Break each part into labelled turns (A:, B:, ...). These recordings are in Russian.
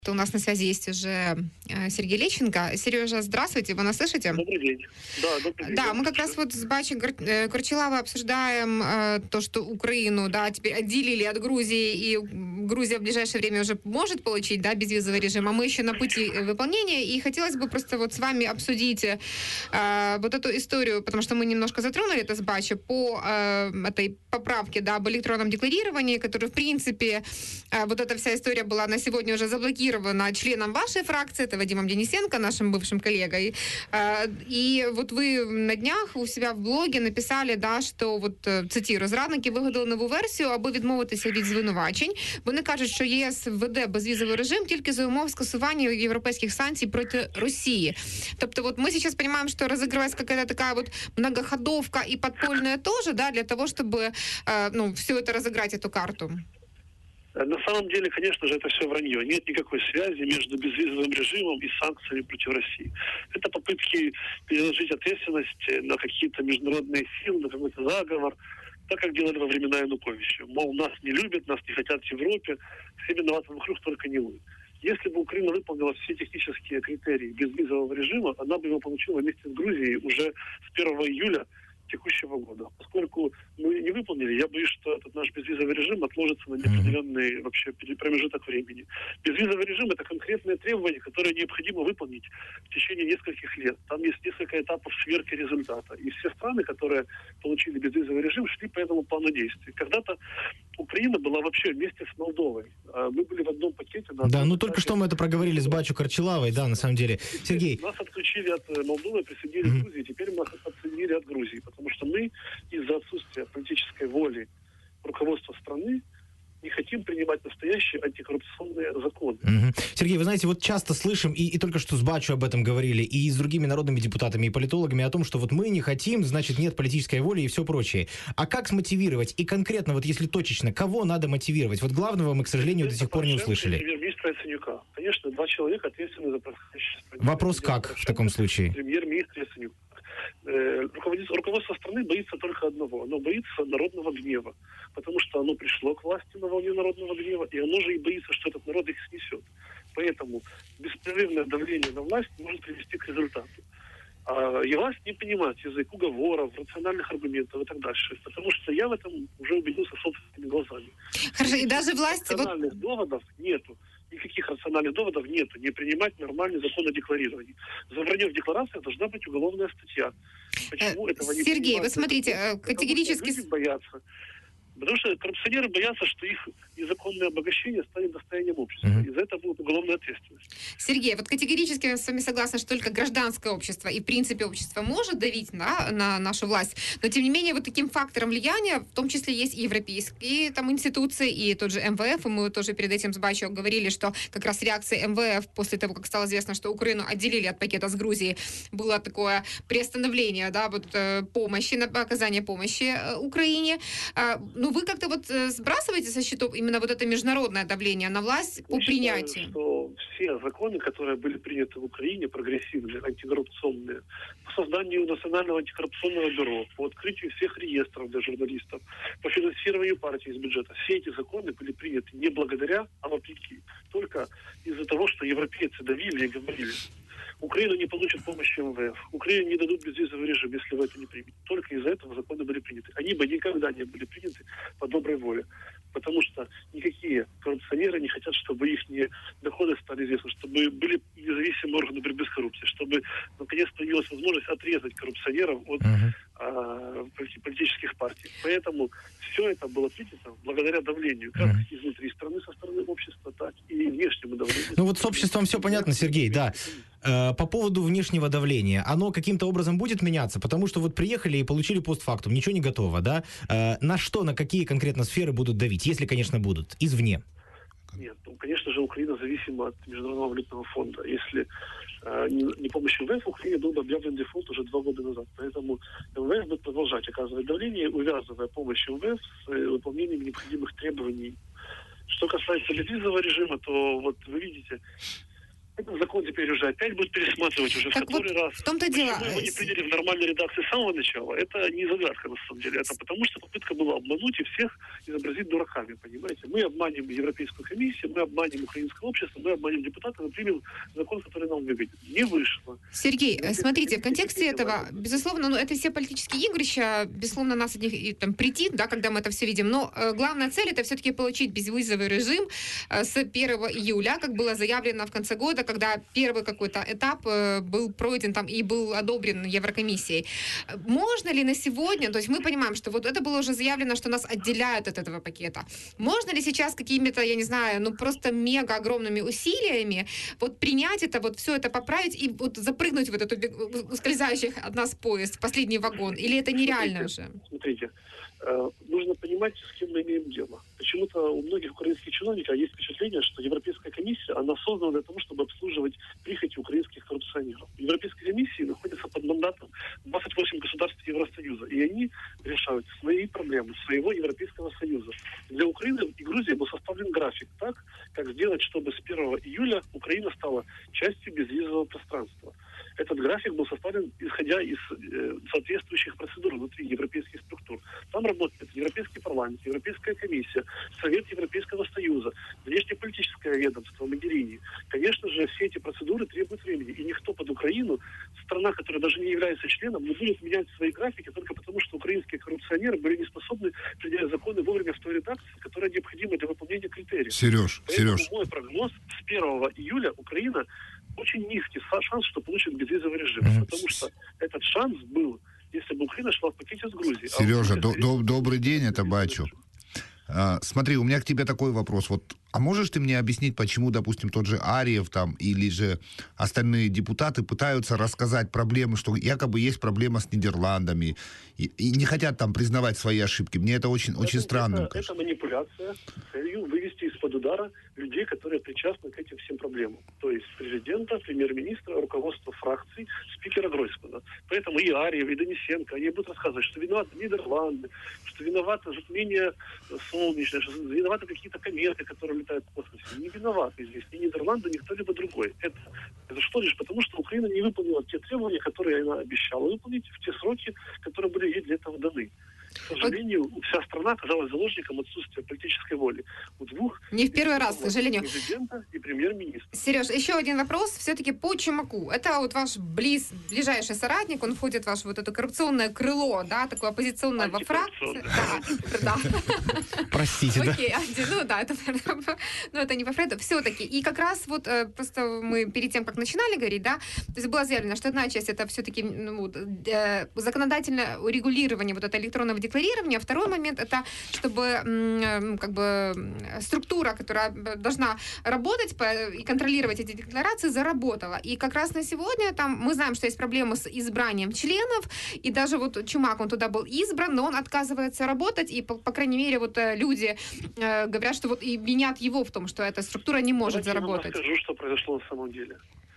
A: У нас на связи есть уже Сергей Лещенко. Сережа, здравствуйте, вы нас слышите?
B: Добрый день. Да, добрый день.
A: Да, мы как раз вот с Бачей Корчилавой обсуждаем то, что Украину, да, теперь отделили от Грузии, и Грузия в ближайшее время уже может получить, да, безвизовый режим, а мы еще на пути выполнения, и хотелось бы просто вот с вами обсудить вот эту историю, потому что мы немножко затронули это с Бачей по этой поправке, да, об электронном декларировании, которая, в принципе, вот эта вся история была на сегодня уже заблокирована членом вашей фракции, это Вадимом Денисенко, нашим бывшим коллегой. И вот вы на днях у себя в блогі написали, да, що, от, цитирую, зрадники вигадали нову версію, аби відмовитися від звинувачень. Вони кажуть, що ЄС введе безвізовий режим тільки за умов скасування європейських санкцій проти Росії. Тобто вот мы сейчас понимаем, что разыгрывается какая-то такая вот многоходовка и подпольная тоже, да, для того, чтобы, все это разыграть, эту карту.
B: На самом деле, конечно же, это все вранье. Нет никакой связи между безвизовым режимом и санкциями против России. Это попытки переложить ответственность на какие-то международные силы, на какой-то заговор, так как делали во времена Януковича. Мол, нас не любят, нас не хотят в Европе, все виноваты вокруг, только не вы. Если бы Украина выполнила все технические критерии безвизового режима, она бы его получила вместе с Грузией уже с 1 июля текущего года. Поскольку мы не выполнили, я боюсь, что этот наш безвизовый режим отложится на неопределенный вообще промежуток времени. Безвизовый режим – это конкретное требование, которое необходимо выполнить в течение нескольких лет. Там есть несколько этапов сверки результата. И все страны, которые получили безвизовый режим, шли по этому плану действий. Когда-то Украина была вообще вместе с Молдовой. Мы были в одном пакете.
C: Да, ну только что мы это проговорили с Бачей Корчилавой, да, на самом деле. Сергей.
B: Нас отключили от Молдовы, присоединили к Грузии, теперь мы отсоединили от Грузии, потому что мы из-за отсутствия политической воли руководства страны не хотим принимать настоящие антикоррупционные законы.
C: Сергей, вы знаете, вот часто слышим, и только что с Бачу об этом говорили, и с другими народными депутатами, и политологами о том, что вот мы не хотим, значит, нет политической воли и все прочее. А как смотивировать? И конкретно, вот если точечно, кого надо мотивировать? Вот главного мы, к сожалению, до сих пор не услышали.
B: Премьер-министра Яценюка. Конечно, два человека ответственны за происходящее.
C: Вопрос как в таком случае?
B: Премьер-министр Яценюк. Руководство страны боится только одного. Оно боится народного гнева. Потому что оно пришло к власти на волне народного гнева, и оно же и боится, что этот народ их снесет. Поэтому беспрерывное давление на власть может привести к результату. И власть не понимает язык уговоров, рациональных аргументов и так дальше. Потому что я в этом уже убедился собственными глазами.
A: Хорошо, и даже власть...
B: Рациональных доводов нету. Никаких рациональных доводов нету. Не принимать нормальный закон о декларировании. За вранье в декларациях должна быть уголовная статья. Почему этого не
A: Сергей, вы смотрите, категорически...
B: Люди боятся. Потому что коррупционеры боятся, что их незаконное обогащение станет достоянием общества. И за это будет уголовная ответственность.
A: Сергей, вот категорически я с вами согласна, что только гражданское общество и в принципе общество может давить на нашу власть. Но тем не менее вот таким фактором влияния в том числе есть и европейские там институции, и тот же МВФ. И мы тоже перед этим с Бачо говорили, что как раз реакция МВФ после того, как стало известно, что Украину отделили от пакета с Грузией, было такое приостановление, да, вот помощи, оказания помощи Украине. Ну, вы как-то вот сбрасываете со счетов именно вот это международное давление на власть по принятию?
B: Я считаю, что все законы, которые были приняты в Украине, прогрессивные, антикоррупционные, по созданию Национального антикоррупционного бюро, по открытию всех реестров для журналистов, по финансированию партий из бюджета, все эти законы были приняты не благодаря, а вопреки. Только из-за того, что европейцы давили и говорили: Украина не получит помощи МВФ, Украине не дадут безвизовый режим, если вы это не примете. Только из-за этого законы были приняты. Они бы никогда не были приняты по доброй воле. Потому что никакие коррупционеры не хотят, чтобы их доходы стали известны, чтобы были независимые органы борьбы с коррупцией, чтобы наконец появилась возможность отрезать коррупционеров от политических партий. Поэтому все это было принято благодаря давлению, как изнутри страны, со стороны общества, так и внешнему давлению.
C: Ну вот с обществом все понятно, Сергей, да. По поводу внешнего давления, оно каким-то образом будет меняться? Потому что вот приехали и получили постфактум, ничего не готово, да? На что, на какие конкретно сферы будут давить, если, конечно, будут, извне?
B: Нет, ну, конечно же, Украина зависима от Международного валютного фонда. Если не помощью МВФ, Украине был бы объявлен дефолт уже 2 года назад. Поэтому МВФ будет продолжать оказывать давление, увязывая помощь МВФ с выполнением необходимых требований. Что касается безвизового режима, то вот вы видите, Этот закон теперь уже опять будет пересматривать уже
A: Так
B: который
A: вот,
B: раз.
A: в том-то
B: Почему
A: дело,
B: его не приняли в нормальной редакции с самого начала? Это не загадка, на самом деле. Это потому, что попытка была обмануть и всех изобразить дураками, понимаете? Мы обманем Европейскую комиссию, мы обманем украинское общество, мы обманем депутатов и примем закон, который нам выгоден. Не вышло.
A: Сергей,
B: Европейская
A: смотрите, в
B: комиссия
A: контексте
B: не приняла
A: этого,
B: это.
A: безусловно, ну, это все политические игрища, безусловно, нас от них и, там претит, да, когда мы это все видим, но главная цель — это все-таки получить безвизовый режим с 1 июля, как было заявлено в конце года, когда первый какой-то этап был пройден там и был одобрен Еврокомиссией. Можно ли на сегодня, то есть мы понимаем, что вот это было уже заявлено, что нас отделяют от этого пакета. Можно ли сейчас какими-то, я не знаю, ну просто мега огромными усилиями вот принять это, вот все это поправить и вот запрыгнуть в этот ускользающий от нас поезд, в последний вагон? Или это нереально уже?
B: Смотрите, нужно понимать, с кем мы имеем дело. Почему-то у многих украинских чиновников есть впечатление, что Европейская комиссия, она создана для того, чтобы обслуживать прихоти украинских коррупционеров. В Европейской комиссии находятся под мандатом 28 государств Евросоюза, и они решают свои проблемы, своего Европейского Союза. Для Украины и Грузии был составлен график так, как сделать, чтобы с 1 июля Украина стала частью безвизового пространства. Этот график был составлен, исходя из соответствующих процедур внутри европейских структур. Там работает Европейский парламент, Европейская комиссия, Совет Европейского Союза, внешнеполитическое ведомство, Могерини. Конечно же, все эти процедуры требуют времени. И никто под Украину, страна, которая даже не является членом, не будет менять свои графики только потому, что украинские коррупционеры были не способны принять законы вовремя в той редакции, которая необходима для выполнения критериев.
D: Сереж,
B: Поэтому
D: Сереж,
B: мой прогноз: с 1 июля Украина очень низкий шанс, что получит безвизовый режим. Потому что этот шанс был, если бы Украина шла в пакете с Грузией.
D: Сережа,
B: Украина,
D: добрый день, это Бачу. Смотри, у меня к тебе такой вопрос. Вот, а можешь ты мне объяснить, почему, допустим, тот же Арьев там или же остальные депутаты пытаются рассказать проблемы, что якобы есть проблема с Нидерландами и не хотят там признавать свои ошибки? Мне это очень странно.
B: Это манипуляция с целью вывести из-под удара людей, которые причастны к этим всем проблемам. То есть президента, премьер-министра, руководства фракций, спикера Гройсмана. Поэтому и Арьев, и Денисенко, они будут рассказывать, что виноваты Нидерланды, что виноваты затмение солнечное, что виноваты какие-то кометы, которые летают в космосе. Не виноваты здесь ни Нидерланды, ни кто-либо другой. Это что лишь потому, что Украина не выполнила те требования, которые она обещала выполнить в те сроки, которые были ей для этого даны. К сожалению, вся страна оказалась заложником отсутствия политической воли. У двух...
A: Не в первый раз, к сожалению.
B: Президента и премьер-министра.
A: Сереж, еще один вопрос все-таки по Чумаку. Это вот ваш ближайший соратник, он входит в ваше вот это коррупционное крыло, да, такое оппозиционное во фракции. Да.
C: Простите, да?
A: Окей, ну да, это не во фракции. Все-таки. И как раз вот просто мы перед тем, как начинали говорить, да, то есть было заявлено, что одна часть это все-таки законодательное урегулирование вот это электронного декларирования, второй момент это чтобы как бы структура, которая должна работать и контролировать эти декларации, заработала. И как раз на сегодня там мы знаем, что есть проблемы с избранием членов, и даже вот Чумак, он туда был избран, но он отказывается работать, и по крайней мере вот люди говорят, что вот и винят его в том, что эта структура не может заработать.
B: Я вам расскажу, что произошло на самом деле.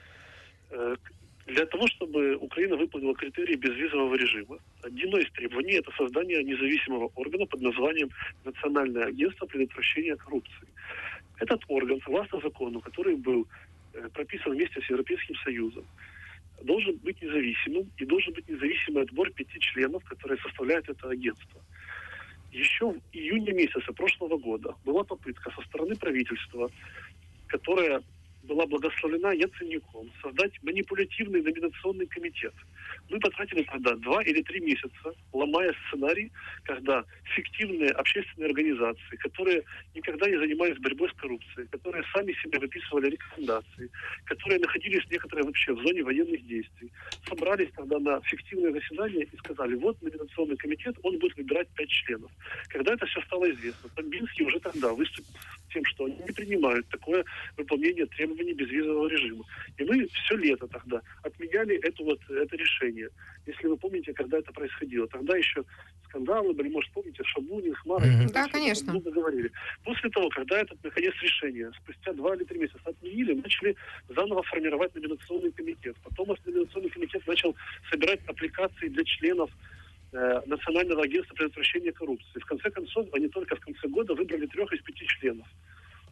B: Для того, чтобы Украина выполнила критерии безвизового режима, одно из требований – это создание независимого органа под названием Национальное агентство предотвращения коррупции. Этот орган, согласно закону, который был прописан вместе с Европейским Союзом, должен быть независимым, и должен быть независимый отбор 5 членов, которые составляют это агентство. Еще в июне месяца прошлого года была попытка со стороны правительства, которая была благословлена Яценюком, создать манипулятивный номинационный комитет. Мы потратили тогда 2 или 3 месяца, ломая сценарий, когда фиктивные общественные организации, которые никогда не занимались борьбой с коррупцией, которые сами себе выписывали рекомендации, которые находились некоторые вообще в зоне военных действий, собрались тогда на фиктивное заседание и сказали: вот номинационный комитет, он будет выбирать 5 членов. Когда это все стало известно, Тамбинский уже тогда выступил с тем, что они не принимают такое выполнение требований безвизового режима. И мы все лето тогда отменяли это решение. Если вы помните, когда это происходило. Тогда еще скандалы были, может, помните, Шабунин, Хмара.
A: Да, конечно.
B: Говорили. После того, когда это, наконец, решение спустя 2 или 3 месяца отменили, начали заново формировать номинационный комитет. Потом номинационный комитет начал собирать аппликации для членов Национального агентства предотвращения коррупции. В конце концов, они только в конце года выбрали 3 из 5 членов.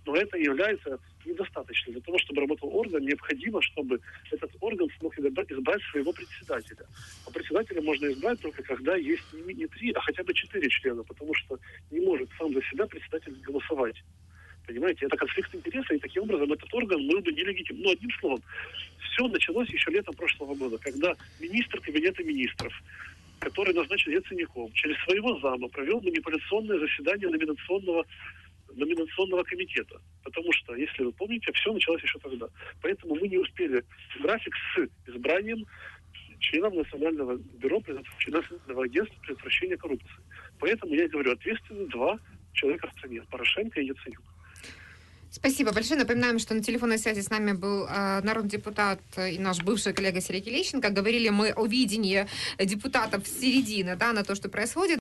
B: Но это является недостаточно. Для того, чтобы работал орган, необходимо, чтобы этот орган смог избрать своего председателя. А председателя можно избрать только когда есть не 3, а хотя бы 4 члена, потому что не может сам за себя председатель голосовать. Понимаете, это конфликт интереса, и таким образом этот орган был бы нелегитимным. Но одним словом, все началось еще летом прошлого года, когда министр кабинета министров, который назначен Яценюком, через своего зама провел манипуляционное заседание номинационного комитета. Потому что, если вы помните, все началось еще тогда. Поэтому мы не успели график с избранием членов Национального бюро, Национального агентства предотвращения коррупции. Поэтому я и говорю, ответственны 2 человека в стране, Порошенко и Яценюк.
A: Спасибо большое. Напоминаем, что на телефонной связи с нами был народный депутат и наш бывший коллега Сергей Лещенко. Говорили мы о видении депутатов с середины, да, на то, что происходит.